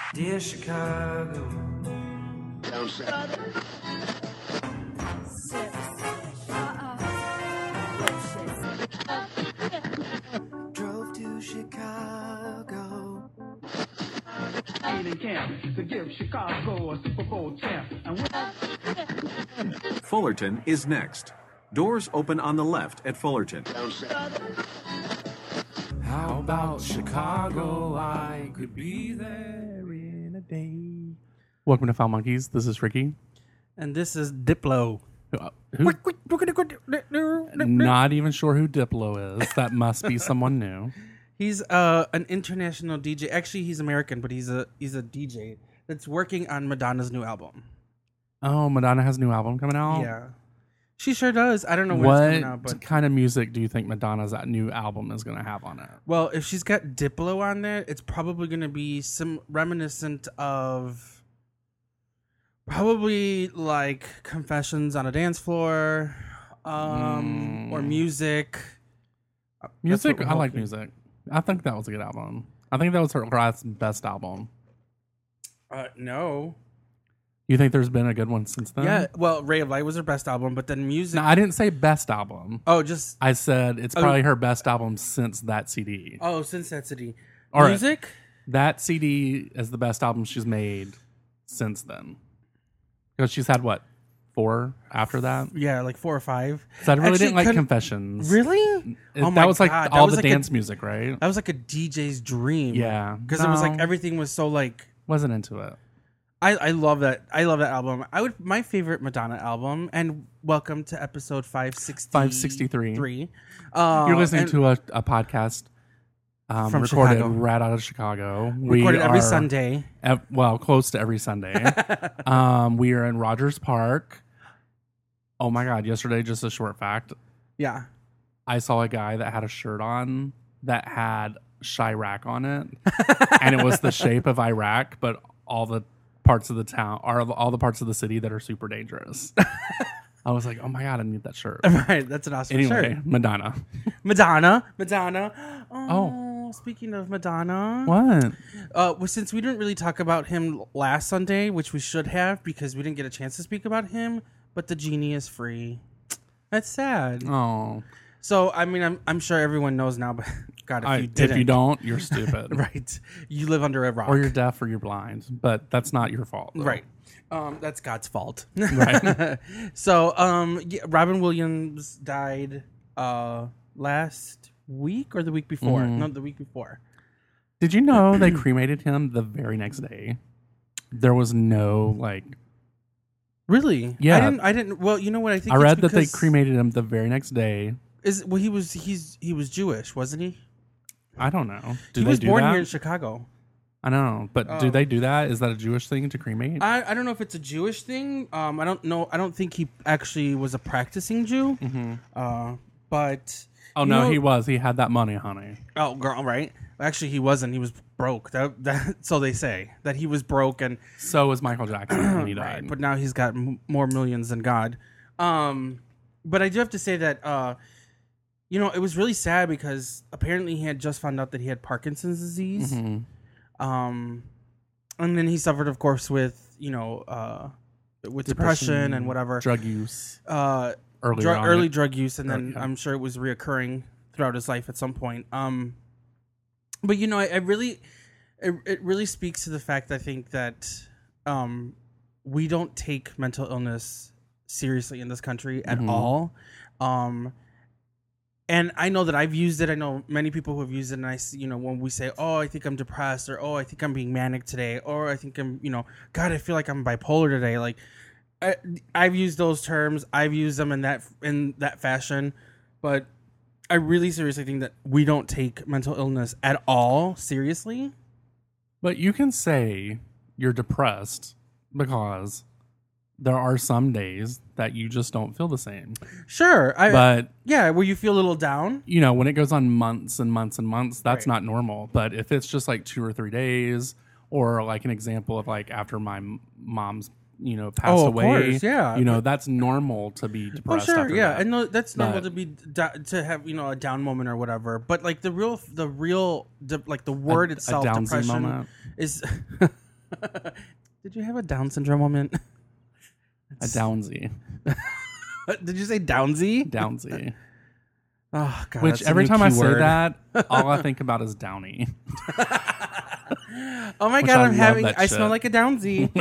Dear Chicago. Drove to Chicago. In camp to give Chicago a Super Bowl champ. Fullerton is next. Doors open on the left at Fullerton. How about Chicago? I could be there in a day. Welcome to Foul Monkeys. This is Ricky. And this is Diplo. Who, not even sure who Diplo is. That must be someone new. He's an international DJ. Actually, he's American, but he's a DJ that's working on Madonna's new album. Oh, Madonna has a new album coming out? Yeah. She sure does. I don't know when it's coming out, What but kind of music do you think Madonna's new album is going to have on it? well, if she's got Diplo on there, it's probably going to be some reminiscent of probably like Confessions on a Dance Floor, or music. Music? That's what I we're like hoping. music. I think that was a good album. I think that was her last best album. No. You think there's been a good one since then? Yeah. Well, Ray of Light was her best album, but then music. No, I didn't say best album. Oh, just I said it's probably her best album since that CD. Since that city. All right. Music. That CD is the best album she's made since then. Because she's had, what, 4 after that? Yeah, like 4 or 5. So I really Actually, didn't like couldn't- Confessions. Really? Oh my That was like God, that all was the like dance music, right? That was like a DJ's dream. Yeah. because it was like No. everything was so like. Wasn't into it. I love that. I love that album. My favorite Madonna album. And welcome to episode 563. 563. You're listening to a podcast From recorded Chicago. right out of Chicago. recorded every Sunday. Close to every Sunday. We are in Rogers Park. Oh my God! Yesterday, just a short fact. Yeah. I saw a guy that had a shirt on that had Chirac on it, and it was the shape of Iraq, but all the parts of the town are all the parts of the city that are super dangerous. I was like, oh my God, I need that shirt. Right. That's an awesome Anyway, shirt. Madonna. Madonna. Oh. Speaking of Madonna. What? Well, since we didn't really talk about him last Sunday, which we should have because we didn't get a chance to speak about him, but the genie is free. That's sad. Oh, So, I mean, I'm sure everyone knows now, but God, if you didn't. if you don't, you're stupid. Right. You live under a rock. Or you're deaf or you're blind, but that's not your fault. Though. Right. That's God's fault. Right. So, yeah, Robin Williams died last week or the week before? Mm-hmm. No, the week before. Did you know they cremated him the very next day? There was no Really? Yeah. I didn't. Well, you know what? I think I it's read that they because- cremated him the very next day. he was Jewish, wasn't he? I don't know. Do He they was do born that? here in Chicago. I know, but do they do that? Is that a Jewish thing to cremate? I don't know if it's a Jewish thing. I don't know. I don't think he actually was a practicing Jew. But oh you no, know- he was. He had that money, honey. Oh, girl, right? Actually, he wasn't. He was broke. That so they say that he was broke, and So was Michael Jackson when he right. died. But now he's got more millions than God. But I do have to say that it was really sad because apparently he had just found out that he had Parkinson's disease. Mhm. And then he suffered, of course, with depression and whatever, drug use, early on. drug use, and then yeah. I'm sure it was reoccurring throughout his life at some point. But it really speaks to the fact I think that we don't take mental illness seriously in this country at all. And I know that I've used it. I know many people who have used it. And when we say, oh, I think I'm depressed, or, oh, I think I'm being manic today, or I think I'm, God, I feel like I'm bipolar today. Like I've used those terms. I've used them in that fashion, but I really seriously think that we don't take mental illness at all seriously. But you can say you're depressed because there are some days that you just don't feel the same. Sure. But where you feel a little down. when it goes on months and months and months, that's Right. not normal. But if it's just like 2 or 3 days, or like an example of like after my mom's, passed of away, course, yeah. that's normal to be Oh, depressed. sure. after Yeah. that. I know that's normal But- to have, a down moment or whatever. But like the word itself, Downsy depression moment. is Did you have a Down syndrome moment? A Downsy. Did you say Downsy? Downsy. Oh God! Which that's a every new time I say keyword. that, all I think about is Downy. Oh my Which God! I I'm love having. that I smell shit. like a Downsy.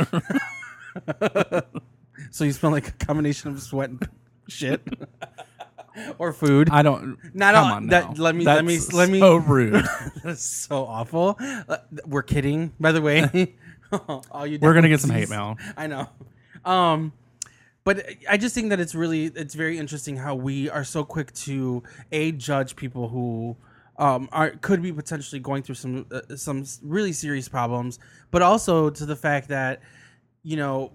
So you smell like a combination of sweat and shit, or food. I don't. Not come all- on that- now. let me- That's so so rude. That's so awful. We're kidding, by the way. All you We're gonna get some Downsies. hate mail. I know. But I just think that it's very interesting how we are so quick to judge people who could be potentially going through some really serious problems, but also to the fact that, you know,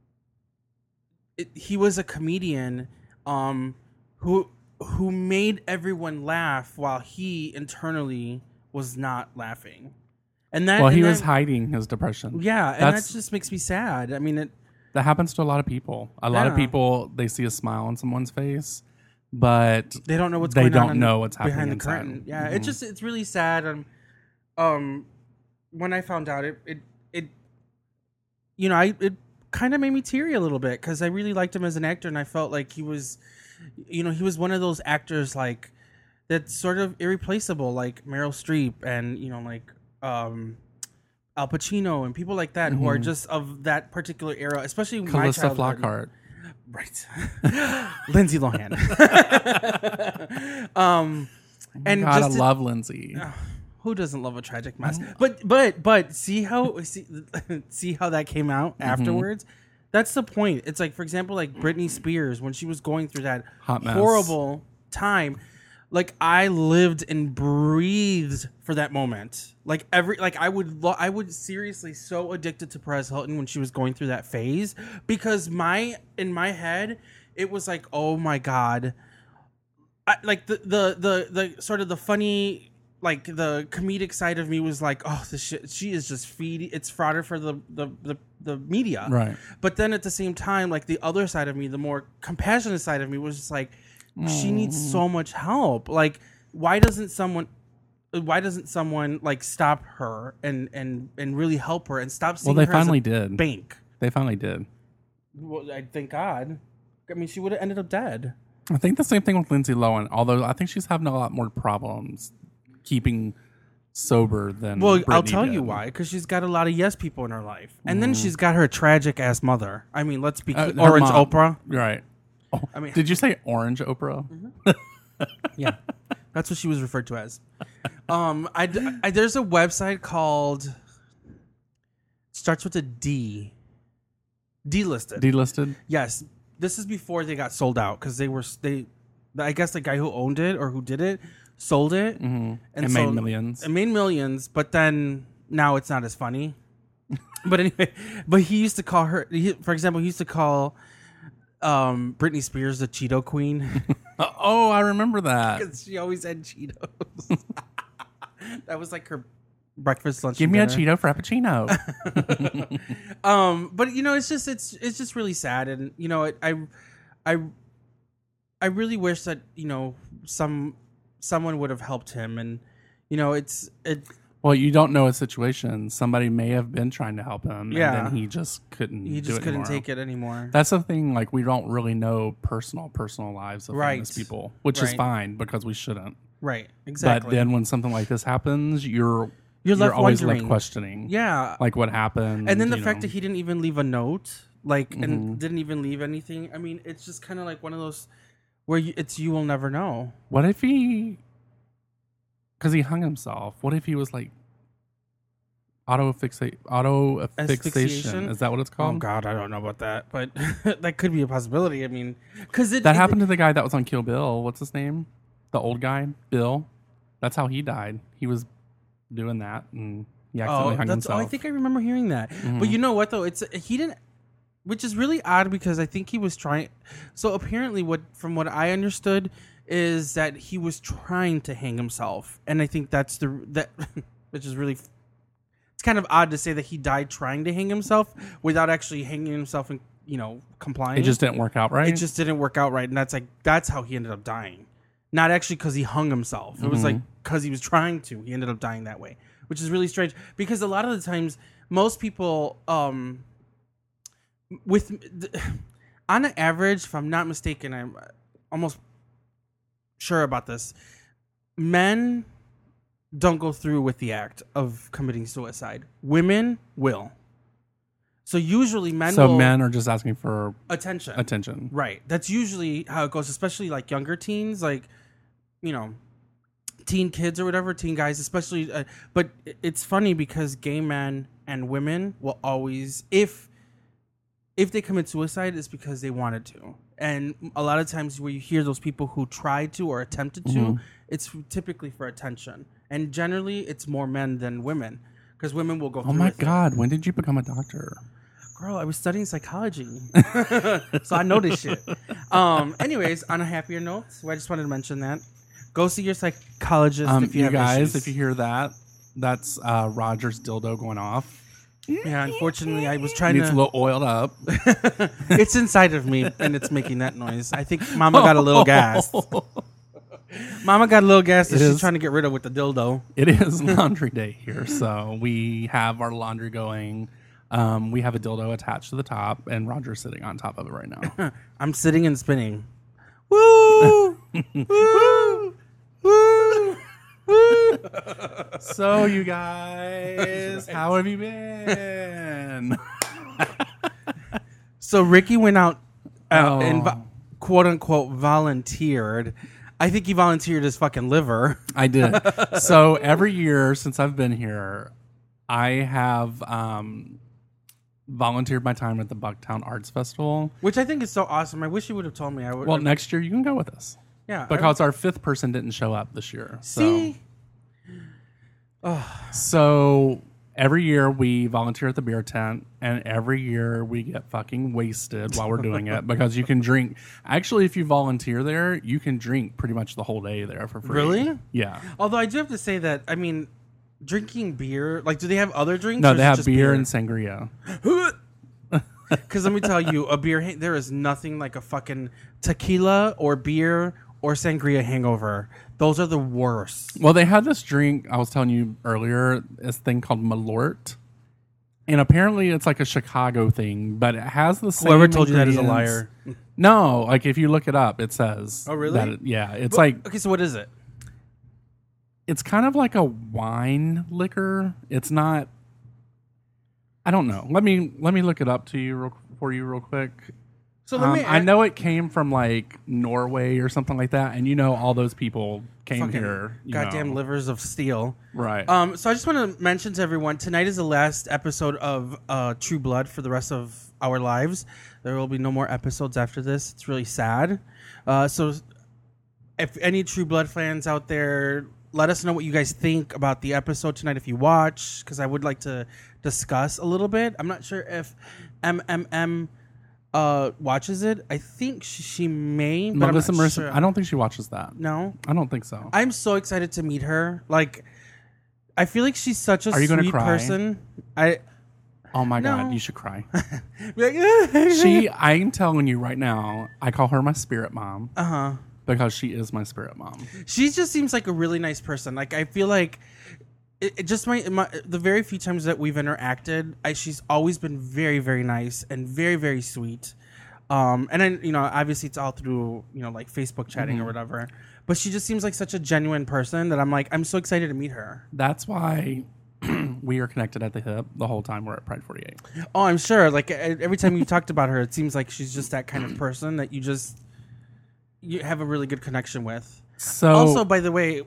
he was a comedian who made everyone laugh while he internally was not laughing. And that, Well, he and was that- hiding his depression. yeah, and That's- that just makes me sad. I mean, That happens to a lot of people. A lot of Yeah. people, they see a smile on someone's face, but they don't know what's they going on don't know what's happening behind the inside. curtain. Yeah, Mhm. it's really sad. When I found out it you know, it kind of made me teary a little bit because I really liked him as an actor, and I felt like he was, you know, he was one of those actors like that's sort of irreplaceable, like Meryl Streep and, you know, like Al Pacino and people like that who are just of that particular era, especially my Calista childhood. Flockhart. Right. Lindsay Lohan. And God, I just to- love Lindsay. who doesn't love a tragic mess? But see how that came out afterwards? That's the point. It's like, for example, like Britney Spears, when she was going through that Hot mess. horrible time, like I lived and breathed for that moment. Like I would seriously so addicted to Perez Hilton when she was going through that phase, because in my head it was like, oh my God, like the sort of the funny, like the comedic side of me was like, oh, this shit, she is just feeding. It's fodder for the media, Right. But then at the same time, like the other side of me, the more compassionate side of me, was just like, she needs so much help. Like, why doesn't someone like stop her and really help her and stop seeing Well, they her as finally a did. bank? They finally did. Well, I thank God. I mean, she would have ended up dead. I think the same thing with Lindsay Lohan, although I think she's having a lot more problems keeping sober than Well, I'll Britney tell did. you why. Because she's got a lot of yes people in her life, and then she's got her tragic ass mother. I mean, let's be Her Orange mom. Oprah. Right. Oh, I mean, did you say Orange Oprah? yeah, that's what she was referred to as. There's a website called starts with a D. Delisted. Delisted? Yes, this is before they got sold out because I guess the guy who owned it or who did it sold it And made sold- millions. It made millions, but then now it's not as funny. But anyway, he used to call her. For example, he used to call Britney Spears the Cheeto Queen Oh, I remember that. because she always had Cheetos. That was like her breakfast, lunch. Give and me a dinner. Cheeto Frappuccino. But you know, it's just really sad, and you know, I really wish that, you know, someone would have helped him, and you know, Well, you don't know his situation. Somebody may have been trying to help him, Yeah. and then he just couldn't. he do just it couldn't anymore. take it anymore. That's the thing. Like, we don't really know personal lives of Right. famous people, which is Right. fine because we shouldn't. Right, exactly. But then when something like this happens, you're left always wondering. left questioning. Yeah, Like what happened. and then the you fact know. that he didn't even leave a note, like, Mm-hmm. and didn't even leave anything. I mean, it's just kind of like one of those where you will never know. What if he? Because he hung himself. What if he was like auto asphyxiation? Asphyxiation? Is that what it's Oh called? God, I don't know about that, but that could be a possibility. I mean, because That happened to the guy that was on Kill Bill. What's his name? The old guy, Bill. That's how he died. He was doing that, and he accidentally hung himself. I think I remember hearing that. But you know what though? He didn't, which is really odd because I think he was trying. So apparently, from what I understood, is that he was trying to hang himself, and I think that's which is really. It's kind of odd to say that he died trying to hang himself without actually hanging himself and, you know, complying. It just didn't work out right. It just didn't work out right, and that's how he ended up dying. Not actually because he hung himself. It was like because he was trying to. He ended up dying that way, which is really strange because a lot of the times most people, on an average, if I'm not mistaken, I'm almost sure about this. Men don't go through with the act of committing suicide. Women will. So usually men are just asking for attention. attention. Right. That's usually how it goes, especially like younger teens, like, teen kids or whatever, teen guys, especially. But it's funny because gay men and women will always, if they commit suicide, it's because they wanted to. And a lot of times where you hear those people who tried to or attempted to, it's typically for attention. And generally, it's more men than women because women will go through Oh my with it. God. When did you become a doctor? Girl, I was studying psychology, so I know this shit. Anyways, on a happier note, so I just wanted to mention that. Go see your psychologist if you have guys, issues. if you hear that, that's Roger's dildo going off. Yeah, unfortunately, I was It trying needs a to... little oiled up. It's inside of me, and it's making that noise. I think Mama got a little gassed. Mama got a little gassed that It she's is. trying to get rid of with the dildo. It is laundry day here, so we have our laundry going. We have a dildo attached to the top, and Roger's sitting on top of it right now. I'm sitting and spinning. Woo! Woo! Woo! Woo! So, you guys, how have you been? So Ricky went out and Oh. quote unquote volunteered. I think he volunteered his fucking liver. I did. So every year since I've been here, I have volunteered my time at the Bucktown Arts Festival. Which I think is so awesome. I wish you would have told me. I would. Well, next year you can go with us yeah, because our fifth person didn't show up this year. see, So every year we volunteer at the beer tent, and every year we get fucking wasted while we're doing it because you can drink. Actually, if you volunteer there, you can drink pretty much the whole day there for free. Really? Yeah. although I do have to say that drinking beer. Like, do they have other drinks? No, or is they it have just beer and sangria. Because let me tell you, there is nothing like a fucking tequila or beer or sangria hangover. Those are the worst. Well, they had this drink I was telling you earlier, this thing called Malort. And apparently it's like a Chicago thing, but it has the same Whoever told you that is a ingredients. liar. No, like if you look it up, it says. Oh, really? It's like, Okay, so what is it? it's kind of like a wine liquor. It's not, I don't know. Let me look it up to you real quick. So let me. I know it came from like Norway or something like that, and all those people came Fucking here. goddamn livers of steel. Right. So I just want to mention to everyone, tonight is the last episode of True Blood for the rest of our lives. There will be no more episodes after this. It's really sad. So if any True Blood fans out there, let us know what you guys think about the episode tonight if you watch, because I would like to discuss a little bit. I'm not sure if MMM watches it. I think she may, but I'm Melissa not Marissa, sure. I don't think she watches that. No? I don't think so. I'm so excited to meet her. Like, I feel like she's such a Are you gonna sweet cry? person. Oh my No. God, you should cry. Like, I'm telling you right now, I call her my spirit mom uh-huh. because she is my spirit mom. She just seems like a really nice person. Like, I feel like it just the very few times that we've interacted, she's always been very, very nice and very, very sweet. And then, obviously it's all through, like Facebook chatting or whatever. But she just seems like such a genuine person that I'm so excited to meet her. That's why we are connected at the hip the whole time we're at Pride 48. Oh, I'm sure. Like, every time you talked about her, it seems like she's just that kind of person that you have a really good connection with. So Also, by the way,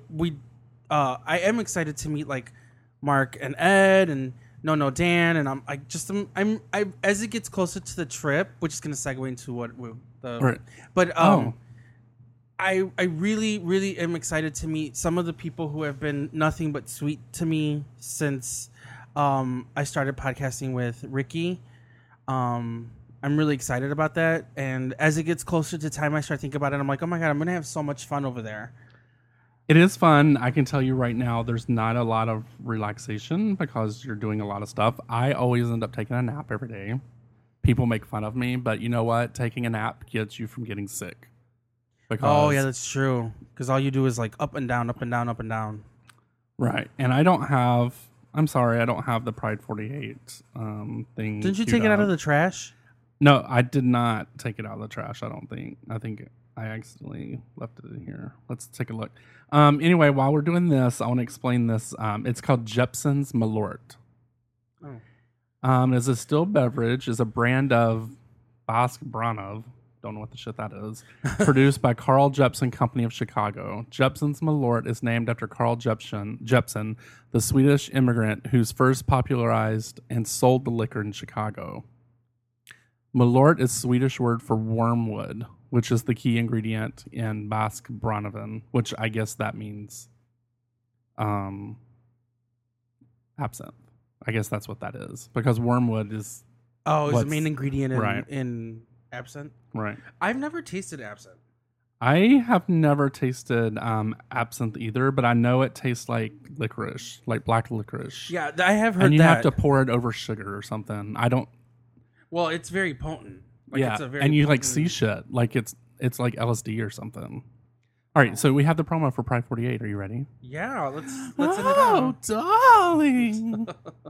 I am excited to meet like Mark and Ed and No Dan, and I'm as it gets closer to the trip, which is going to segue into Right. But Oh. I really, really am excited to meet some of the people who have been nothing but sweet to me since I started podcasting with Ricky. I'm really excited about that, and as it gets closer to time, I start thinking about it. I'm like, oh my God, I'm going to have so much fun over there. it is fun. I can tell you right now, there's not a lot of relaxation because you're doing a lot of stuff. I always end up taking a nap every day. People make fun of me, but you know what? Taking a nap gets you from getting sick. Because, Oh yeah, that's true. Because all you do is like up and down, up and down, up and down. right. And I don't have I'm sorry, I don't have the Pride 48 thing. Didn't you queued take it out up. of the trash? No, I did not take it out of the trash. I don't think. I think I accidentally left it in here. Let's take a look. Anyway, while we're doing this, I want to explain this. It's called Jeppson's Malort. It's a still beverage. Is a brand of Basque Branov. Don't know what the shit that is. Produced by Carl Jeppson Company of Chicago. Jeppson's Malort is named after Carl Jeppson, the Swedish immigrant who's first popularized and sold the liquor in Chicago. Malort is Swedish word for wormwood, which is the key ingredient in Basque Branoven, which I guess that means absinthe. I guess that's what that is, because wormwood is Oh, is the What's- main ingredient in, right. in absinthe? right. I've never tasted absinthe. I have never tasted absinthe either, but I know it tastes like licorice, like black licorice. Yeah, I have heard and you that. have to pour it over sugar or something. I don't. Well, it's very potent. Like, Yeah, it's a very and you like potent- see shit like it's like LSD or something. All right, so we have the promo for Pride 48. Are you ready? Yeah, let's end it out. darling.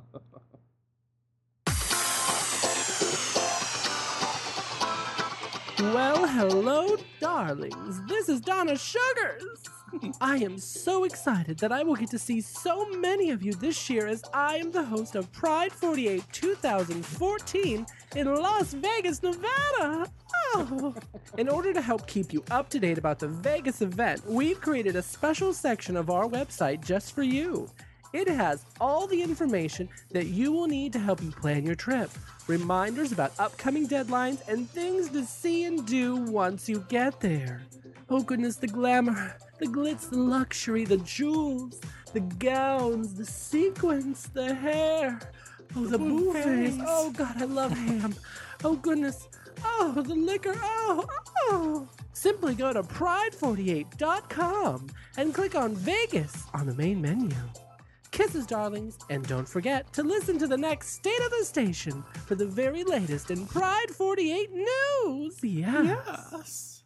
Well, hello, darlings. This is Donna Sugars. I am so excited that I will get to see so many of you this year as I am the host of Pride 48 2014 in Las Vegas, Nevada. Oh. In order to help keep you up to date about the Vegas event, we've created a special section of our website just for you. It has all the information that you will need to help you plan your trip, reminders about upcoming deadlines, and things to see and do once you get there. Oh goodness, the glamour, the glitz, the luxury, the jewels, the gowns, the sequins, the hair. Oh, the buffets. Oh God, I love ham. Oh goodness. Oh, the liquor. Oh. Simply go to pride48.com and click on Vegas on the main menu. Kisses, darlings, and don't forget to listen to the next State of the Station for the very latest in Pride 48 news. Yes.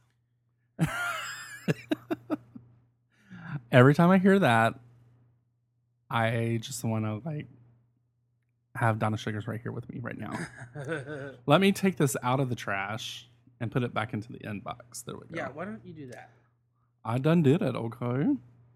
Every time I hear that, I just want to like have Donna Sugars right here with me right now. Let me take this out of the trash and put it back into the inbox. There we go. Yeah, why don't you do that? I done did it. Okay.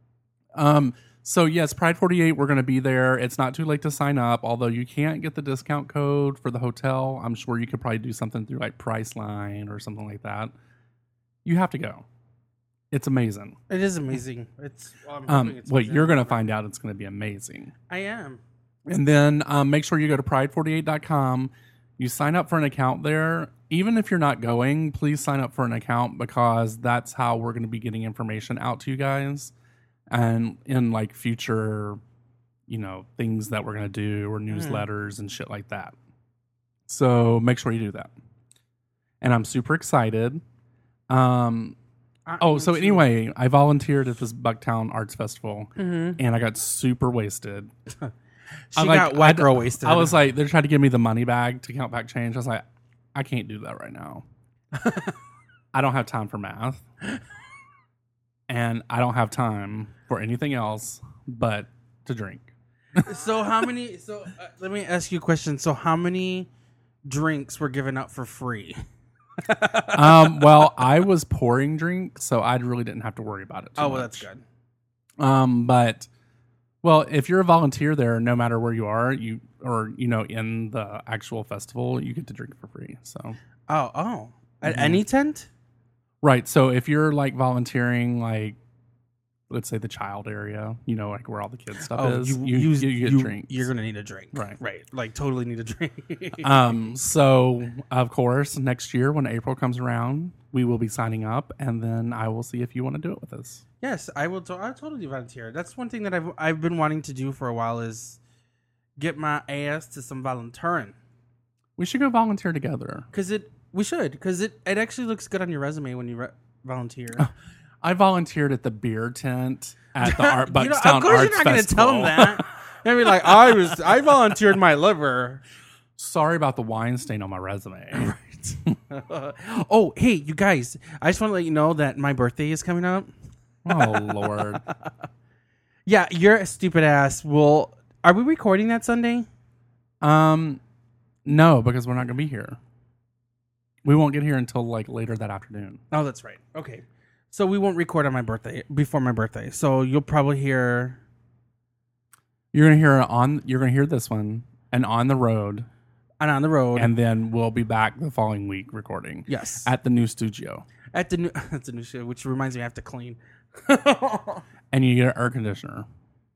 So yes, Pride 48, we're going to be there. It's not too late to sign up, although you can't get the discount code for the hotel. I'm sure you could probably do something through like Priceline or something like that. You have to go. It's amazing. It is amazing. It's well, I'm hoping it's Well, amazing. you're going to find out it's going to be amazing. I am. And then make sure you go to pride48.com. You sign up for an account there. Even if you're not going, please sign up for an account because that's how we're going to be getting information out to you guys. And in like future, things that we're going to do or newsletters and shit like that. So make sure you do that. And I'm super excited. So anyway, I volunteered at this Bucktown Arts Festival and I got super wasted. She got white girl wasted. I was like, they're trying to give me the money bag to count back change. I was like, I can't do that right now. I don't have time for math. And I don't have time for anything else but to drink. So how many? So let me ask you a question. So how many drinks were given out for free? Well, I was pouring drinks, so I really didn't have to worry about it too much. That's good. But well, if you're a volunteer there, no matter where you are, in the actual festival, you get to drink for free. So At any tent? right. So if you're like volunteering, like let's say the child area, like where all the kids stuff is, you get drinks. You're gonna need a drink, Right. Like totally need a drink. So of course, next year when April comes around, we will be signing up, and then I will see if you want to do it with us. Yes, I will. I'll totally volunteer. That's one thing that I've been wanting to do for a while is get my ass to some volunteering. We should go volunteer together. We should because it actually looks good on your resume when you volunteer. I volunteered at the beer tent at the Of Bucktown course, Arts you're not going to Festival. tell them that. You're gonna be like, I volunteered my liver. Sorry about the wine stain on my resume. Oh, hey, you guys! I just want to let you know that my birthday is coming up. Oh Lord. Yeah, your stupid ass will Are we recording that Sunday? No, because we're not gonna be here. We won't get here until like later that afternoon. Oh, that's right. Okay. So we won't record on my birthday, before my birthday. So you'll probably hear... You're gonna hear this one and on the road, And on the road. and then we'll be back the following week recording. Yes. At the new studio. At the new show, which reminds me I have to clean. And you get an air conditioner.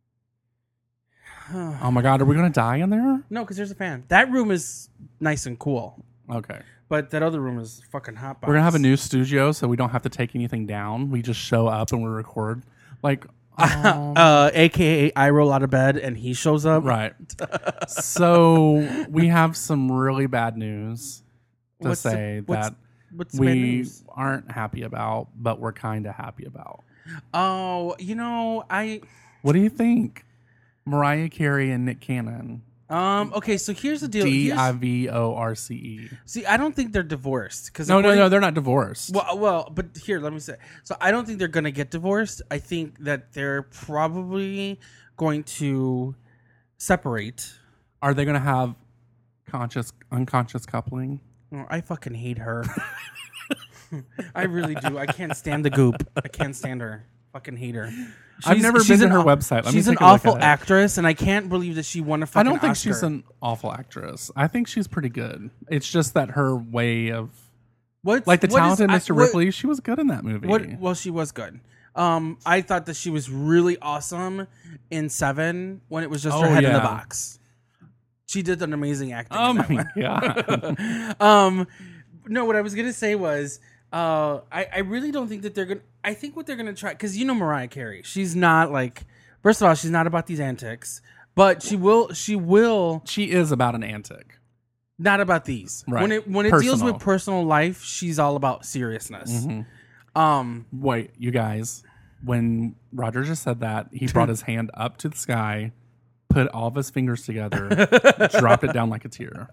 Oh my god, are we gonna die in there? No, because there's a fan. That room is nice and cool. Okay. But that other room is fucking hot box. We're gonna have a new studio, so we don't have to take anything down. We just show up and we record. Like, AKA I roll out of bed and he shows up. right. So we have some really bad news to What's the- say what's- that What's the bad we news? aren't happy about, but we're kind of happy about. Oh, What do you think? Mariah Carey and Nick Cannon. okay, so here's the deal. Divorce. See, I don't think they're divorced. No, they're not divorced. Well, but here, let me say. So I don't think they're going to get divorced. I think that they're probably going to separate. Are they going to have unconscious coupling? Oh, I fucking hate her. I really do. I can't stand the goop. I can't stand her. Fucking hate her. I've never been to her website. Let me She's an take a look awful at it. actress, and I can't believe that she won a I fucking don't think Oscar. she's an awful actress. I think she's pretty good. It's just that her way of like the talented Mr. Ripley, she was good in that movie. Well, she was good. I thought that she was really awesome in Seven when it was just her head in the yeah. box. She did an amazing acting. Oh in that my god. one. No, what I was gonna say was, I really don't think that they're gonna. I think what they're gonna try, because Mariah Carey, she's not like. First of all, she's not about these antics, but she will. She is about an antic. Not about these. Right. When it deals Personal. with personal life, she's all about seriousness. Wait, you guys. When Roger just said that, he brought his hand up to the sky, put all of his fingers together, dropped it down like a tear.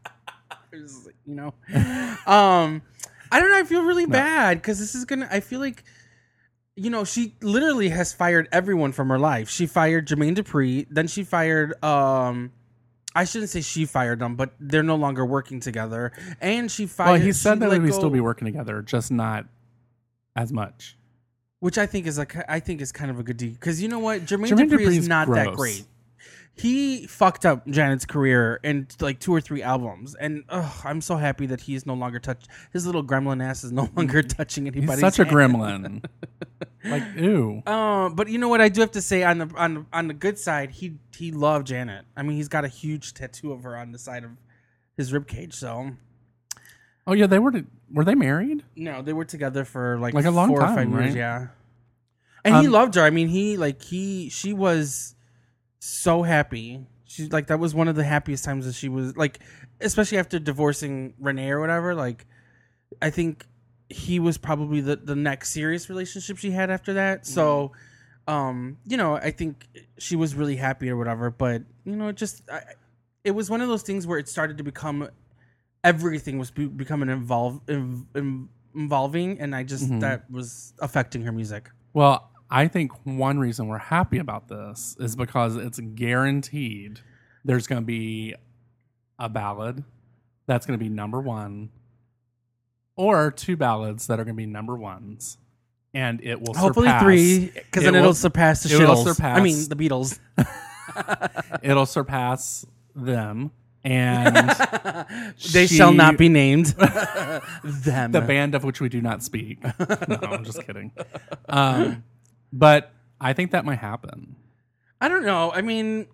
I don't know. I feel really bad because this is gonna. I feel like, she literally has fired everyone from her life. She fired Jermaine Dupri, then she fired. I shouldn't say she fired them, but they're no longer working together. And she fired. Well, he said that let we would go- still be working together, just not as much. which I think is kind of a good deal because you know what, Jermaine Jermaine Dupri is Dupri's not that gross. great. He fucked up Janet's career in like 2 or 3 albums, and I'm so happy that he is no longer touched. His little gremlin ass is no longer touching anybody's. He's such a hand. gremlin. Like, ew. But you know what? I do have to say on the good side, he loved Janet. I mean, he's got a huge tattoo of her on the side of his ribcage. So, Oh yeah, were they married? no, they were together for like a long 4 or 5 time, years. right? Yeah, and he loved her. I mean, she was so happy. She's like, that was one of the happiest times that she was like, especially after divorcing Renee or whatever. Like, I think he was probably the next serious relationship she had after that. So, I think she was really happy or whatever. But it was one of those things where it started to become everything was becoming involving, and I just that was affecting her music. Well, I think one reason we're happy about this is because it's guaranteed there's going to be a ballad that's going to be number 1 or 2 ballads that are going to be number 1s. And it will Hopefully surpass. 3, because then it'll surpass the it will Shittles. surpass- I mean, the Beatles. It'll surpass them. And They shall not be named. Them. the band of which we do not speak. No, I'm just kidding. But I think that might happen. I don't know. I mean,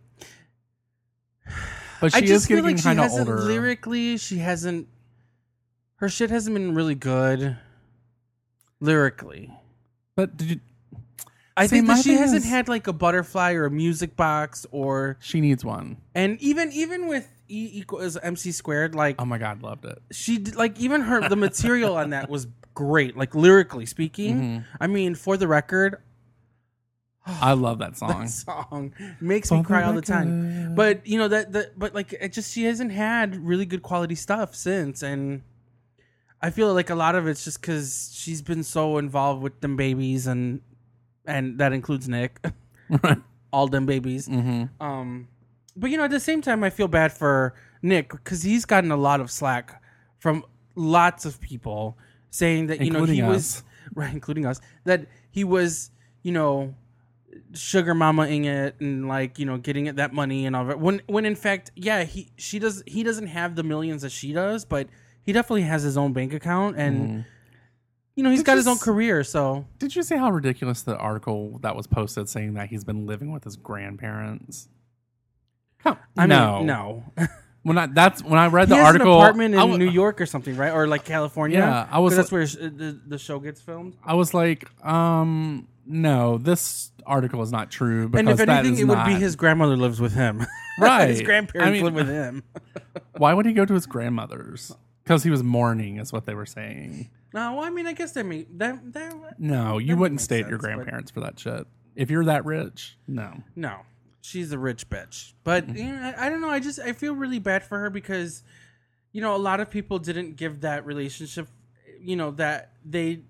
But I she just is feel getting like she kind of hasn't older. lyrically. Her shit hasn't been really good lyrically. But did you? I See, think my that she thing hasn't is- had like a butterfly or a music box or She needs one. and even with E equals MC squared, like Oh my god, loved it. she did, like even the material on that was great, like lyrically speaking. Mm-hmm. I mean, for the record, I love that song. that song makes me cry all the time. But but like it just she hasn't had really good quality stuff since, and I feel like a lot of it's just because she's been so involved with them babies, and that includes Nick, all them babies. Mm-hmm. But at the same time, I feel bad for Nick because he's gotten a lot of slack from lots of people saying that Including he us. was right, including us, that he was sugar mama-ing it and getting it that money and all that. When in fact, yeah, he doesn't have the millions that she does, but he definitely has his own bank account and he's got his own career. So Did you see how ridiculous the article that was posted saying that he's been living with his grandparents? I no. mean, no. When I read He the has article, an apartment I in w- New York or something, right? Or like California. Yeah, I was 'Cause that's where the show gets filmed. I was like, no, this article is not true. Because And if that anything, is it would be not- his grandmother lives with him. Right. His grandparents I mean- live with him. Why would he go to his grandmother's? Because he was mourning, is what they were saying. No, well, I mean, I guess that No, you That wouldn't makes stay at your sense, but- grandparents for that shit. If you're that rich, no. no, she's a rich bitch. But I don't know. I feel really bad for her because a lot of people didn't give that relationship. That they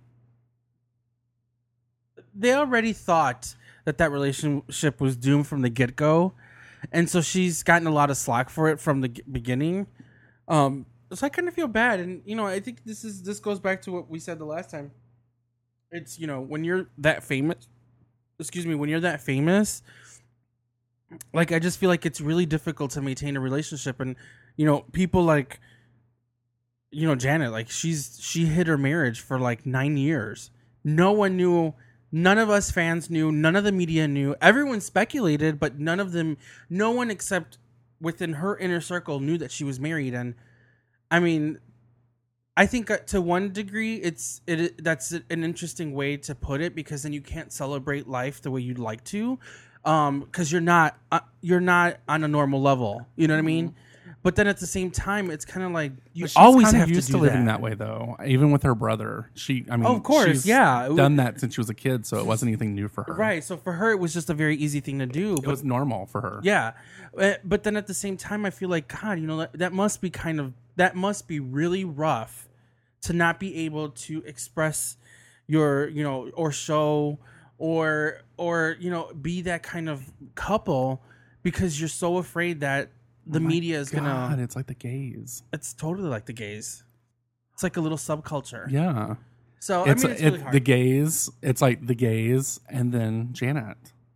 already thought that relationship was doomed from the get go, and so she's gotten a lot of slack for it from the beginning. So I kind of feel bad, and I think this goes back to what we said the last time. It's when you're that famous. Excuse me, when you're that famous, like I just feel like it's really difficult to maintain a relationship, and people like Janet, like she hid her marriage for like 9 years. No one knew. None of us fans knew. None of the media knew. Everyone speculated, but no one except within her inner circle knew that she was married. And I mean, I think to one degree, that's an interesting way to put it because then you can't celebrate life the way you'd like to, because you're not on a normal level. You know what I mean? But then at the same time, it's kind of like you She's always kinda have to used do to living that way, though. Even with her brother, Of course, she's yeah. done that since she was a kid, so it wasn't anything new for her. Right. So for her, it was just a very easy thing to do. It was normal for her. Yeah, but then at the same time, I feel like God, that must be really rough to not be able to express your, or show, or be that kind of couple because you're so afraid that the media is God, gonna. it's like the gays. It's totally like the gays. It's like a little subculture. Yeah. So It's it's really hard. the gays. It's like the gays, and then Janet.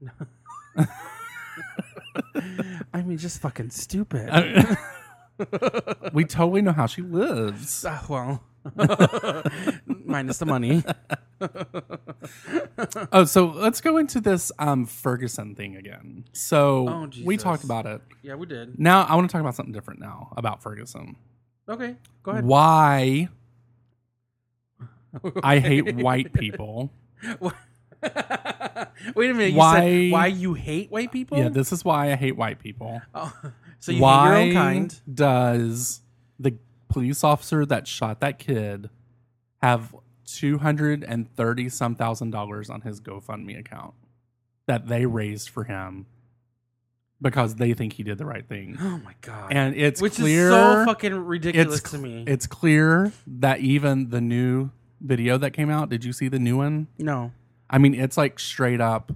I mean, just fucking stupid. We totally know how she lives. Well, minus the money. Oh, so let's go into this Ferguson thing again. So Oh, we Jesus. talked about it. Yeah, we did. Now I want to talk about something different now about Ferguson. Okay, go ahead. Why I hate white people. Wait a minute. You Why- said why you hate white people? Yeah, this is why I hate white people. Oh, so you Why hate your own kind? does the police officer that shot that kid have $230,000 $1,000 on his GoFundMe account that they raised for him because they think he did the right thing? Oh my god! And it's Which clear, is so fucking ridiculous to me. It's clear that even the new video that came out, did you see the new one? No. I mean, it's like straight up.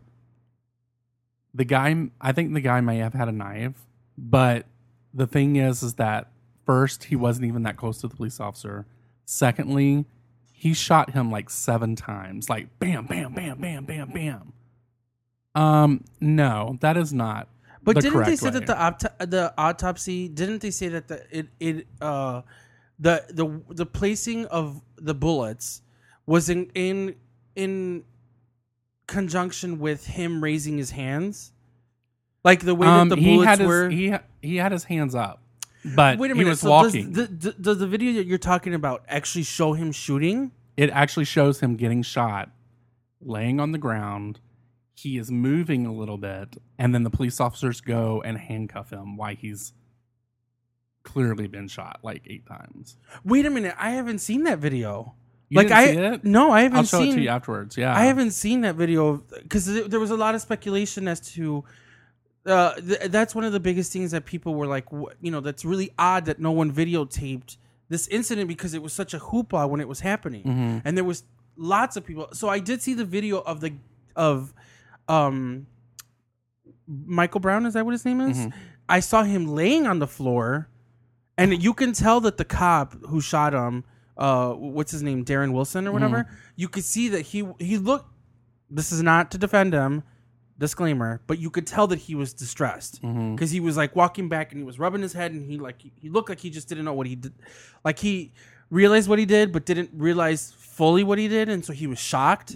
I think the guy may have had a knife, but the thing is that first, he wasn't even that close to the police officer. Secondly, he shot him like 7 times, like bam, bam, bam, bam, bam, bam. No, that is not. But the didn't they correct say way. that the autopsy? Didn't they say that the placing of the bullets was in conjunction with him raising his hands, like the way that the bullets were. He had his hands up, but Wait a he minute. was So walking. does the video that you're talking about actually show him shooting? It actually shows him getting shot, laying on the ground. He is moving a little bit, and then the police officers go and handcuff him while he's clearly been shot like 8 times. Wait a minute. I haven't seen that video. You didn't see it? No, I haven't I'll show seen it to you afterwards. Yeah, I haven't seen that video because there was a lot of speculation as to. That's one of the biggest things that people were like, that's really odd that no one videotaped this incident because it was such a hoopla when it was happening, Mm-hmm. and there was lots of people. So I did see the video of Michael Brown. Is that what his name is? Mm-hmm. I saw him laying on the floor, and you can tell that the cop who shot him, what's his name, Darren Wilson or whatever, you could see that he looked. This is not to defend him, disclaimer, but you could tell that he was distressed because he was like walking back and he was rubbing his head and he looked like he just didn't know what he did, like he realized what he did but didn't realize fully what he did, and so he was shocked.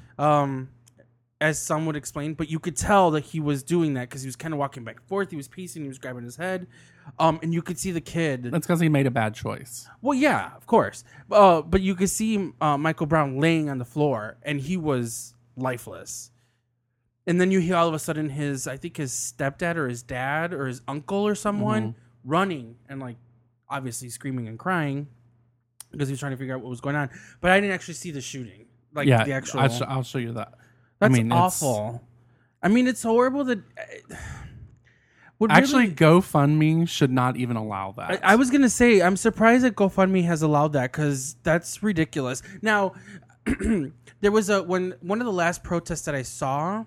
As some would explain, but you could tell that he was doing that because he was kind of walking back and forth. He was pacing. He was grabbing his head, and you could see the kid. That's because he made a bad choice. Well, yeah, of course. But you could see Michael Brown laying on the floor, and he was lifeless. And then you hear all of a sudden I think his stepdad or his dad or his uncle or someone running and like obviously screaming and crying because he was trying to figure out what was going on. But I didn't actually see the shooting. Like the actual. I'll show you that. That's awful. I mean, it's horrible that. Actually, GoFundMe should not even allow that. I was gonna say I'm surprised that GoFundMe has allowed that because that's ridiculous. Now, there was one of the last protests that I saw.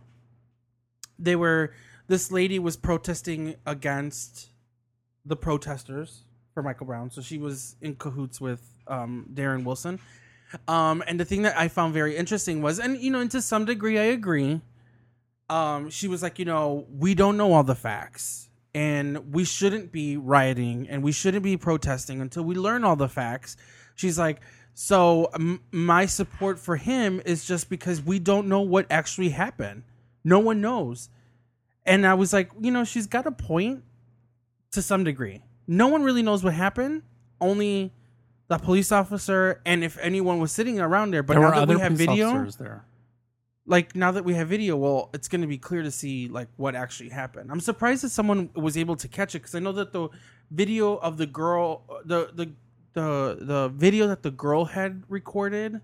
This lady was protesting against the protesters for Michael Brown, so she was in cahoots with Darren Wilson. And the thing that I found very interesting was, and to some degree I agree. She was like, we don't know all the facts, and we shouldn't be rioting, and we shouldn't be protesting until we learn all the facts. She's like, so my support for him is just because we don't know what actually happened. No one knows. And I was like, she's got a point to some degree. No one really knows what happened. Only the police officer, and if anyone was sitting around there. But there now were that other we have police video, officers there. like now that we have video, well, it's going to be clear to see like what actually happened. I'm surprised that someone was able to catch it because I know that the video of the girl, the video that the girl had recorded,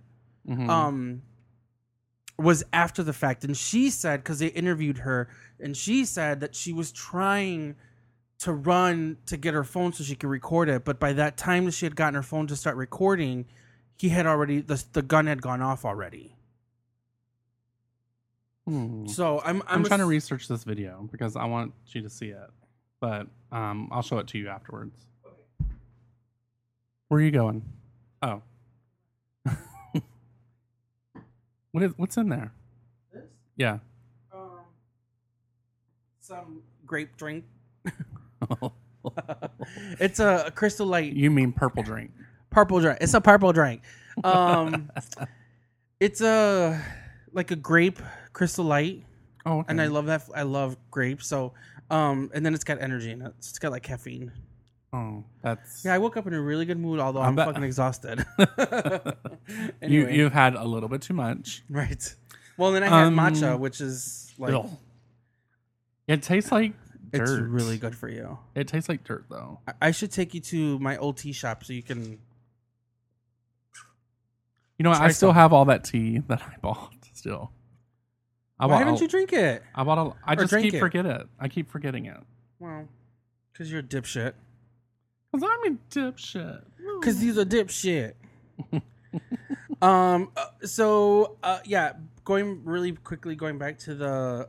was after the fact, and she said because they interviewed her, and she said that she was trying to run to get her phone so she could record it, but by that time that she had gotten her phone to start recording, he had already the gun had gone off already. So I'm trying to research this video because I want you to see it, but I'll show it to you afterwards. Where are you going? Oh, what's in there? This? Yeah. Some grape drink. It's a Crystal Light. You mean purple drink? Purple drink. It's a purple drink. It's a grape Crystal Light. Oh, okay. And I love that. I love grapes. So, and then it's got energy in it. It's got like caffeine. Oh, that's... Yeah, I woke up in a really good mood, although I'm fucking exhausted. Anyway. You've had a little bit too much. Right. Well, then I had matcha, which is like... Ugh. It tastes like dirt. It's really good for you. It tastes like dirt, though. I should take you to my old tea shop so you can... You know what? I still have all that tea that I bought still. Why haven't you drink it? I just keep forgetting it. I keep forgetting it. Well, because you're a dipshit. Because I'm a dipshit. Because he's a dipshit. Yeah, going really quickly, going back to the...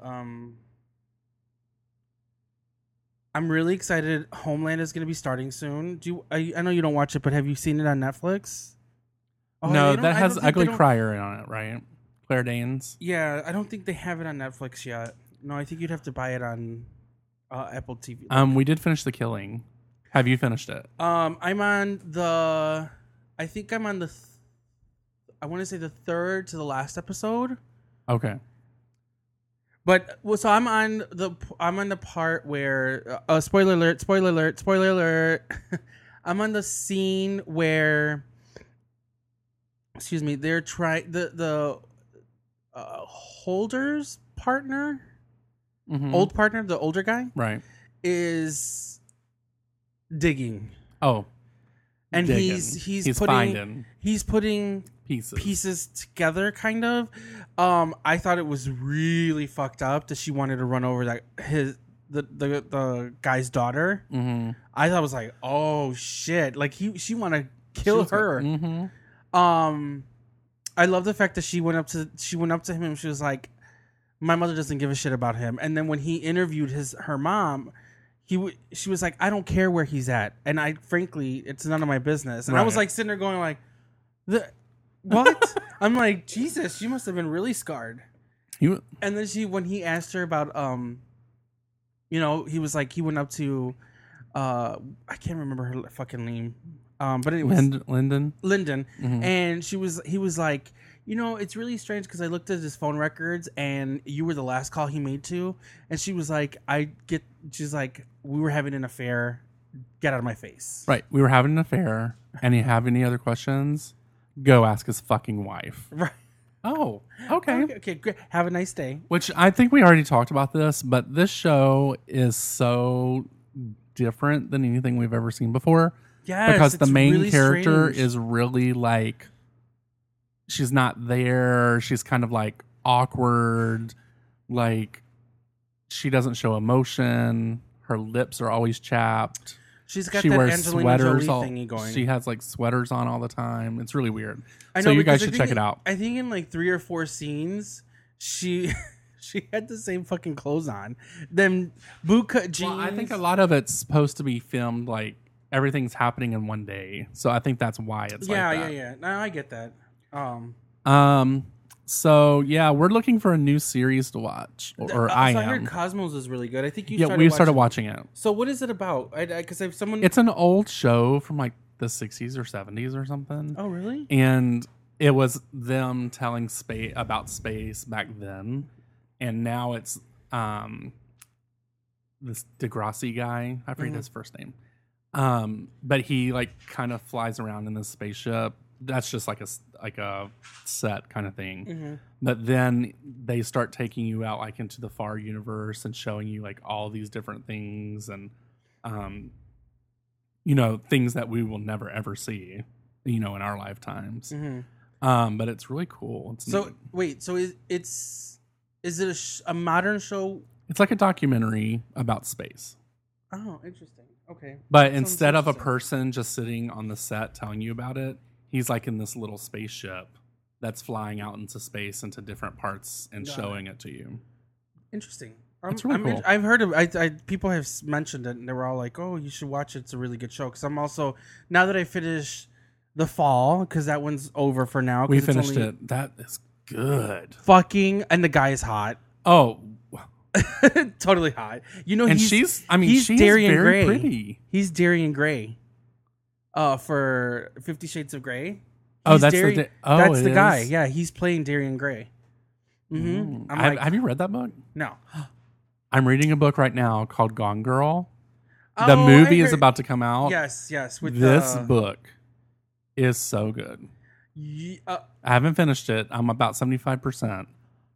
I'm really excited. Homeland is going to be starting soon. I know you don't watch it, but have you seen it on Netflix? Oh, no, that has Ugly Crier on it, right? Claire Danes. Yeah, I don't think they have it on Netflix yet. No, I think you'd have to buy it on Apple TV. We did finish The Killing. Have you finished it? I'm on the... I think I'm on the... I want to say the third to the last episode. Okay. But so I'm on the part where spoiler alert. I'm on the scene where, excuse me, they're trying the Holder's partner, old partner, the older guy, right, is digging. Oh, and digging. he's putting pieces together, kind of. I thought it was really fucked up that she wanted to run over the guy's daughter. I thought it was like, oh shit, like she want to kill her. I love the fact that she went up to him and she was like, my mother doesn't give a shit about him. And then when he interviewed her mom, she was like, I don't care where he's at, and I frankly, it's none of my business. And I was Right. like sitting there going like, what? I'm like, Jesus, she must have been really scarred. You And then when he asked her about, he was like, he went up to, I can't remember her fucking name, but it was Lyndon. Lyndon, Mhm. and he was like, it's really strange because I looked at his phone records and you were the last call he made to, and she was like, she's like, we were having an affair, get out of my face. Right. We were having an affair, and you have any other questions? Go ask his fucking wife. Right. Oh, okay. Okay, great. Have a nice day. Which I think we already talked about this, but this show is so different than anything we've ever seen before. Yes, Because the it's main really character strange. is really like, she's not there. She's kind of like awkward. Like, she doesn't show emotion. Her lips are always chapped. She's got She that wears Angelina sweaters. Jolie thingy going. She has like sweaters on all the time. It's really weird. I So know, you because guys I should think check it out. I think in like 3 or 4 scenes, she had the same fucking clothes on. Them bootcut jeans. Well, I think a lot of it's supposed to be filmed like everything's happening in one day. So I think that's why it's like that. Yeah. No, I get that. So yeah, we're looking for a new series to watch, or I so am. I heard Cosmos is really good. I think you Yeah, we started watching it. So what is it about? Because if someone. It's an old show from like the 60s or 70s or something. Oh really? And it was them telling about space back then, and now it's this Degrassi guy. I forget his first name. But he like kind of flies around in this spaceship. That's just like a set kind of thing. But then they start taking you out like into the far universe and showing you like all these different things and things that we will never ever see, in our lifetimes. But it's really cool. It's So neat. wait, so is it a modern show? It's like a documentary about space. Oh, interesting. Okay, But That sounds instead of a interesting. person just sitting on the set telling you about it, he's like in this little spaceship that's flying out into space into different parts and Got showing it to you. Interesting. It's really cool. I've heard of. People have mentioned it, and they were all like, "Oh, you should watch it. It's a really good show." Because I'm also now that I finished The Fall, because that one's over for now. 'cause We it's finished only it. That is good. Fucking, and the guy is hot. Oh, Totally hot. and he's, she's he's Darian Darian very Gray. pretty. He's Darian Gray. For 50 Shades of Grey. Oh, He's that's Darian, that's the guy. Yeah, he's playing Darian Gray. I'm like, Have you read that book? no. I'm reading a book right now called Gone Girl. The Oh, movie I is heard- about to come out. Yes. With This book is so good. I haven't finished it. I'm about 75%.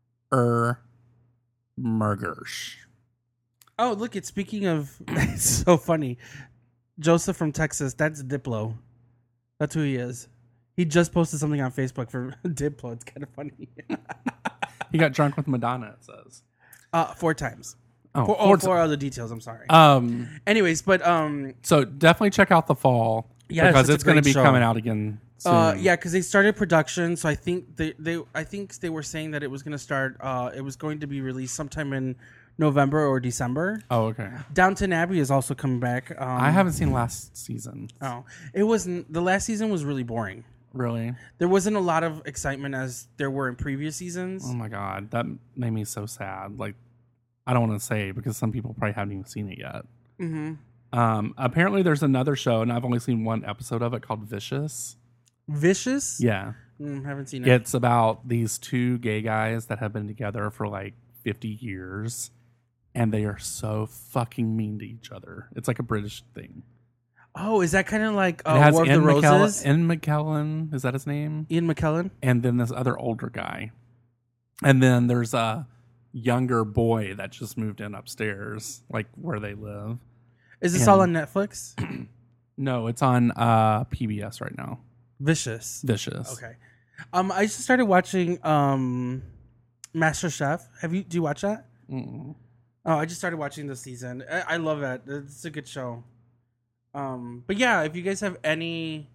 Murgers. Oh, look! It's speaking of. It's so funny. Joseph from Texas. That's Diplo. That's who he is. He just posted something on Facebook for Diplo. It's kind of funny. He got drunk with Madonna, it says. 4 times. Oh, Four other details. I'm sorry. Anyways, but So definitely check out The Fall. Yeah, because it's it's a going to great be show. coming out again soon. yeah, because they started production. So I think they were saying that it was going to start. It was going to be released sometime in November or December. Oh, okay. Downton Abbey is also coming back. I haven't seen last season. Oh, it wasn't. The last season was really boring. Really? There wasn't a lot of excitement as there were in previous seasons. Oh my God. That made me so sad. Like, I don't want to say because some people probably haven't even seen it yet. Apparently there's another show, and I've only seen one episode of it called Vicious. Vicious? Yeah. Haven't seen it. It's about these 2 gay guys that have been together for like 50 years, and they are so fucking mean to each other. It's like a British thing. Oh, is that kind of like It has War of the Roses? Ian McKellen, is that his name? Ian McKellen? And then this other older guy. And then there's a younger boy that just moved in upstairs, like where they live. Is this And- all on Netflix? No, it's on PBS right now. Vicious. Vicious. Okay. I just started watching Master Chef. Do you watch that? Mm-mm. Oh, I just started watching this season. I love it. It's a good show. But yeah, if you guys have any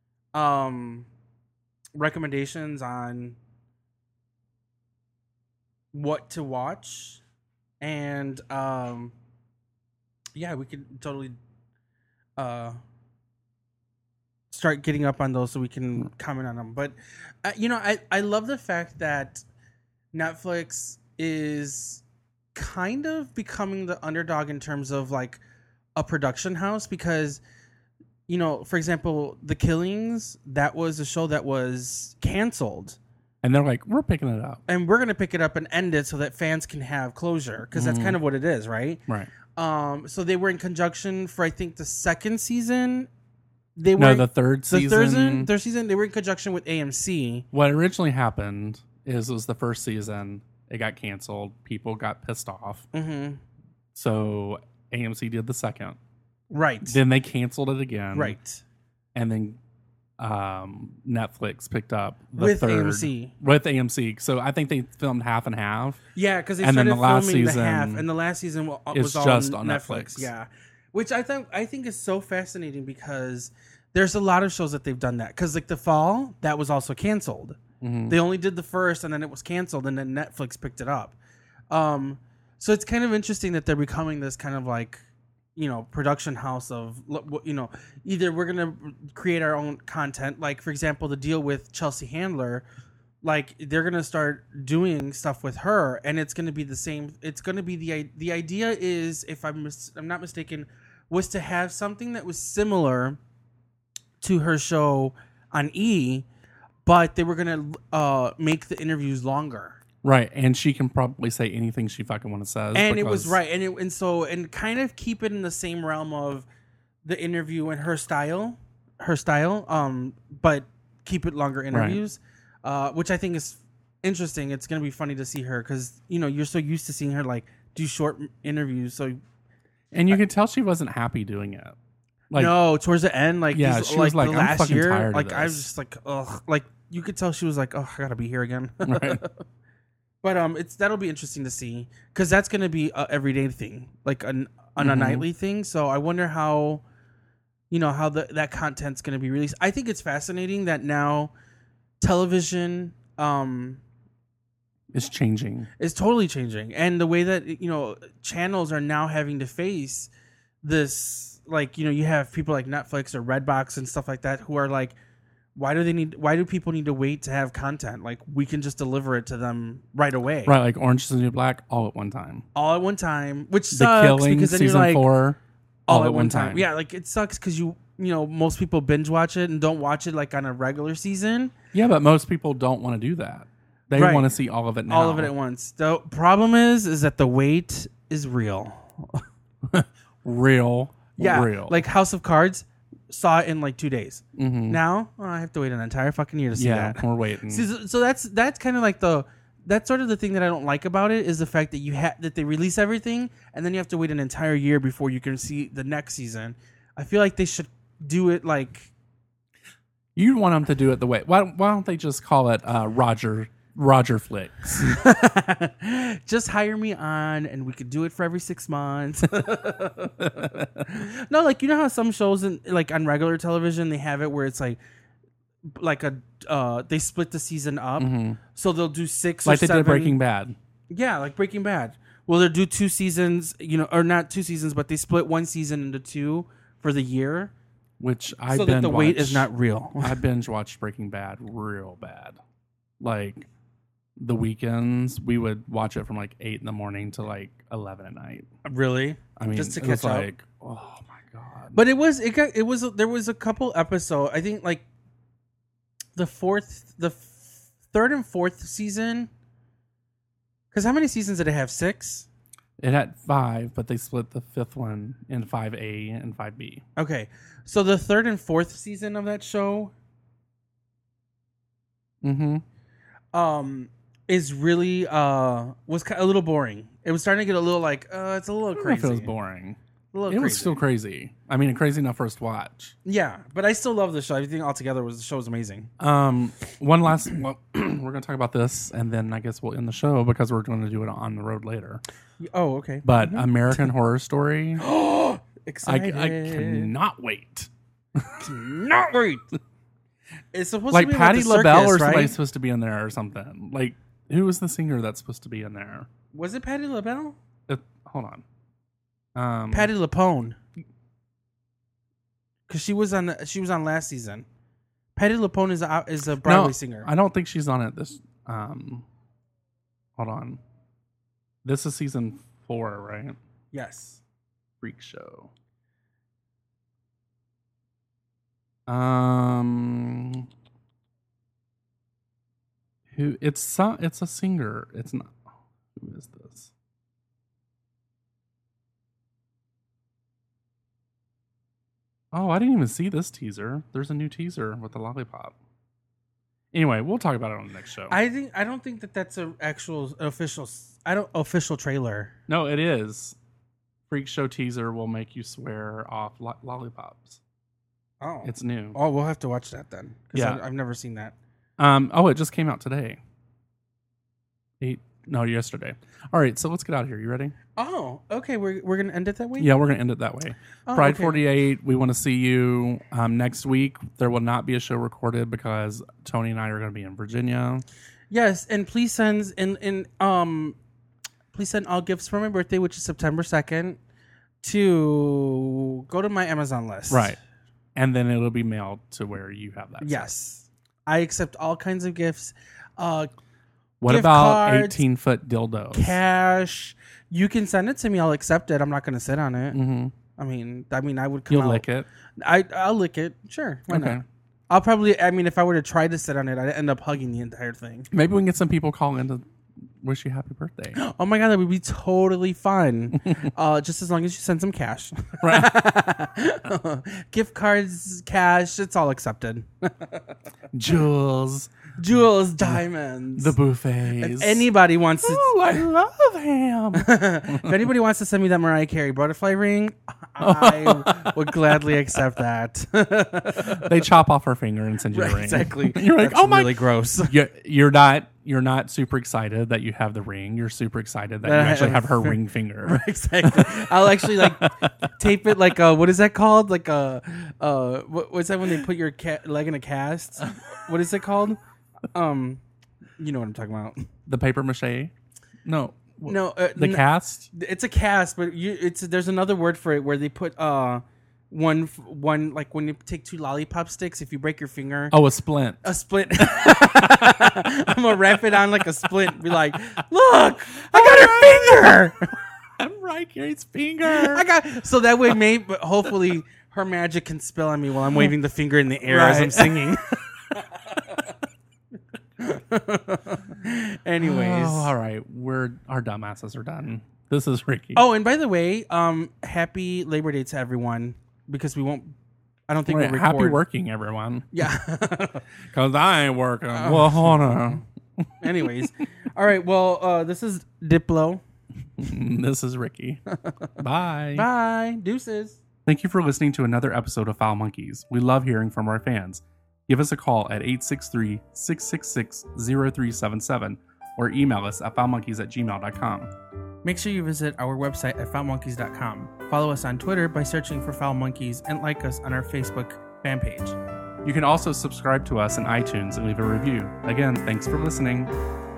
recommendations on what to watch and Yeah, we could totally start getting up on those so we can comment on them. But I love the fact that Netflix is kind of becoming the underdog in terms of like a production house, because for example, The Killings, that was a show that was canceled, And they're like, we're picking it up. and we're going to pick it up and end it so that fans can have closure, because that's kind of what it is, right? Right. So they were in conjunction for, I think, the second season. They were The third season. third season, they were in conjunction with AMC. What originally happened is it was the first season. It got canceled. People got pissed off. Mm-hmm. So AMC did the second. Right. Then they canceled it again. Right. And then Netflix picked up the With third. AMC. With AMC. So I think they filmed half and half. Yeah, because they And then started the last filming the season half, and the last season is was all just on on Netflix. Yeah, which I think is so fascinating, because there's a lot of shows that they've done that. Because like The Fall, that was also canceled. Mm-hmm. They only did the first, and then it was canceled, and then Netflix picked it up. So it's kind of interesting that they're becoming this kind of like, production house of, either we're gonna create our own content. Like, for example, the deal with Chelsea Handler, like they're gonna start doing stuff with her, and it's gonna be the same. It's gonna be the idea is, if I'm not mistaken, was to have something that was similar to her show on E, but they were gonna make the interviews longer. Right. And she can probably say anything she fucking want to say. And it was right, and kind of keep it in the same realm of the interview and her style, but keep it longer interviews, which I think is interesting. It's gonna be funny to see her, because you're so used to seeing her like do short interviews. So, and you could tell she wasn't happy doing it. Like, no, towards the end, like yeah, she was like, the I'm last fucking year, tired of like I was this. just like, ugh, like you could tell she was like, oh, I gotta be here again. Right. But that'll be interesting to see, because that's going to be a everyday thing, like a nightly thing. So I wonder how that content's going to be released. I think it's fascinating that now television It's changing. is totally changing, and the way that channels are now having to face this, like you have people like Netflix or Redbox and stuff like that who are like, why do people need to wait to have content? Like, we can just deliver it to them right away. Right. Like Orange is the New Black all at one time. All at one time, which The sucks, Killing because then season you're like, 4 all at one time. Yeah, like it sucks because most people binge watch it and don't watch it like on a regular season. Yeah, but most people don't want to do that. They Right. want to see all of it now. All of it at once. The problem is that the wait is real. Real. Yeah, Real. like House of Cards, saw it in like 2 days. Mhm. Now I have to wait an entire fucking year to see yeah, that. we're waiting. So that's kind of like that's sort of the thing that I don't like about it, is the fact that that they release everything and then you have to wait an entire year before you can see the next season. I feel like they should do it like, You want them to do it the way. Why don't they just call it Roger Flicks? just hire me on and we could do it for every 6 months. No, like how some shows like on regular television they have it where it's like they split the season up, so they'll do 6 Like or they 7. did Breaking Bad. Yeah, like Breaking Bad. Well, they'll do 2 seasons, or not 2 seasons, but they split 1 season into 2 for the year, Which I so that the wait is not real. I binge watched Breaking Bad real bad. Like the weekends, we would watch it from like 8 in the morning to like 11 at night. Really? I mean, Just to it was catch up? like, oh my god. But there was a couple episodes. I think like the third and fourth season. Because how many seasons did it have? 6? It had 5, but they split the 5th one in 5A and 5B. Okay, so the third and fourth season of that show, is really was a little boring. It was starting to get a little like it's a little I don't know crazy. if it was boring. A little It was crazy. still crazy. I mean, crazy enough for us to watch. Yeah, but I still love the show. Everything altogether the show was amazing. One last, we're going to talk about this, and then I guess we'll end the show because we're going to do it on the road later. Oh, okay. But American Horror Story, Excited. I cannot wait. Not wait. It's supposed Like to be Patti about the LaBelle circus, or somebody right? supposed to be in there or something. Like, who was the singer that's supposed to be in there? Was it Patti LaBelle? Hold on. Patti LuPone. Because she was on last season. Patti LuPone is a Broadway singer. I don't think she's on it this. Hold on. This is season 4, right? Yes. Freak Show. Who? It's a singer. It's not. Who is this? Oh, I didn't even see this teaser. There's a new teaser with the lollipop. Anyway, we'll talk about it on the next show. I don't think that's an actual official trailer. No, it is. Freak Show teaser will make you swear off lollipops. Oh, It's new. Oh, we'll have to watch that then. 'Cause Yeah. I've never seen that. It just came out today. Yesterday. All right, so let's get out of here. You ready? Oh, okay. We're gonna end it that way. Yeah, we're going to end it that way. Oh, Pride okay. 48, we want to see you next week. There will not be a show recorded because Tony and I are going to be in Virginia. Yes, and please send please send all gifts for my birthday, which is September 2nd, to go to my Amazon list. Right. And then it'll be mailed to where you have that. Yes. I accept all kinds of gifts. What gift about cards, 18-foot dildos? Cash. You can send it to me. I'll accept it. I'm not going to sit on it. Mm-hmm. I mean, I would come You'll out. lick it. I'll lick it. Sure. Why Okay. not? I'll probably, if I were to try to sit on it, I'd end up hugging the entire thing. Maybe we can get some people call in to wish you happy birthday. Oh my God, that would be totally fun. Just as long as you send some cash. Right. Gift cards, cash, it's all accepted. Jewels, Jewels, diamonds. the buffets. If anybody wants to, Ooh, I love him. if anybody wants to send me that Mariah Carey butterfly ring, I would gladly accept that. They chop off her finger and send you the ring. Exactly. You're like, That's oh my. really gross. You're not super excited that you have the ring. You're super excited that you That I actually have have her ring finger. Exactly. I'll actually tape it like what is that called? Like what's that when they put your leg in a cast? What is it called? You know what I'm talking about. The paper mache? No. No, The cast? It's a cast, but there's another word for it where they put one like when you take 2 lollipop sticks, if you break your finger. Oh, a splint. A split. I'm gonna wrap it on like a splint. Be like, look, I got her finger. I'm Mariah Carey's finger. So that way, but hopefully her magic can spill on me while I'm waving the finger in the air as I'm Right. singing. Anyways. Oh, all right. Our dumbasses are done. This is Ricky. Oh, and by the way, happy Labor Day to everyone, because I don't think we'll record. Happy working, everyone. Yeah. Because I ain't working. Well, hold on. Anyways. All right. Well, this is Diplo. This is Ricky. Bye. Bye. Deuces. Thank you for listening to another episode of Foul Monkeys. We love hearing from our fans. Give us a call at 863-666-0377 or email us at foulmonkeys@gmail.com. Make sure you visit our website at foulmonkeys.com. Follow us on Twitter by searching for Foul Monkeys and like us on our Facebook fan page. You can also subscribe to us in iTunes and leave a review. Again, thanks for listening.